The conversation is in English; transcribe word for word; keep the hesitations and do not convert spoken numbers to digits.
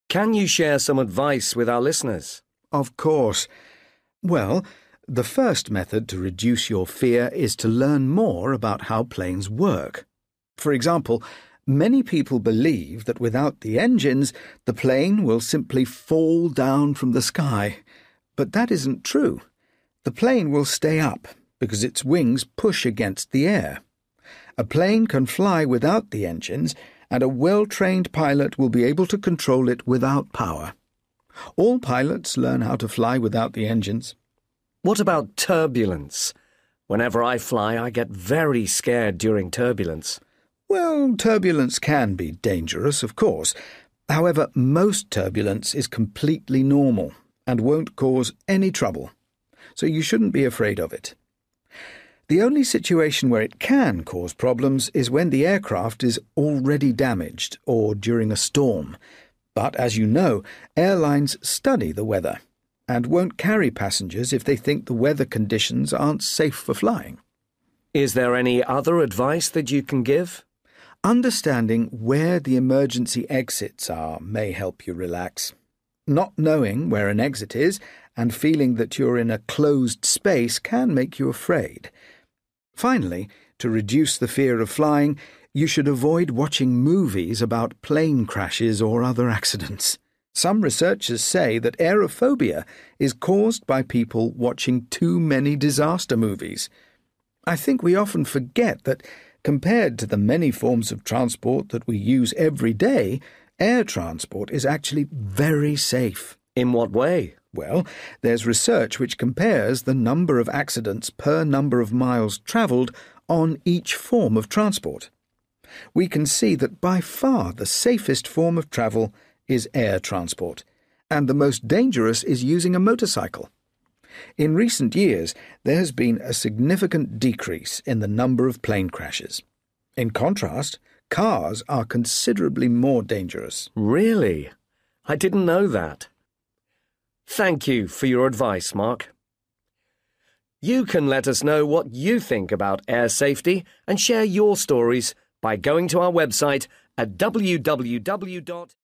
Can you share some advice with our listeners? Of course. Well, the first method to reduce your fear is to learn more about how planes work. For example, many people believe that without the engines, the plane will simply fall down from the sky. But that isn't true. The plane will stay up because its wings push against the air. A plane can fly without the engines, and a well-trained pilot will be able to control it without power. All pilots learn how to fly without the engines. What about turbulence? Whenever I fly, I get very scared during turbulence. Well, turbulence can be dangerous, of course. However, most turbulence is completely normal and won't cause any trouble, so you shouldn't be afraid of it. The only situation where it can cause problems is when the aircraft is already damaged or during a storm. But as you know, airlines study the weather and won't carry passengers if they think the weather conditions aren't safe for flying. Is there any other advice that you can give? Understanding where the emergency exits are may help you relax. Not knowing where an exit is and feeling that you're in a closed space can make you afraid. Finally, to reduce the fear of flying, you should avoid watching movies about plane crashes or other accidents. Some researchers say that aerophobia is caused by people watching too many disaster movies. I think we often forget that, compared to the many forms of transport that we use every day, air transport is actually very safe. In what way? Well, there's research which compares the number of accidents per number of miles travelled on each form of transport. We can see that by far the safest form of travel is air transport, and the most dangerous is using a motorcycle. In recent years, there has been a significant decrease in the number of plane crashes. In contrast, cars are considerably more dangerous. Really? I didn't know that. Thank you for your advice, Mark. You can let us know what you think about air safety and share your stories by going to our website at w w w dot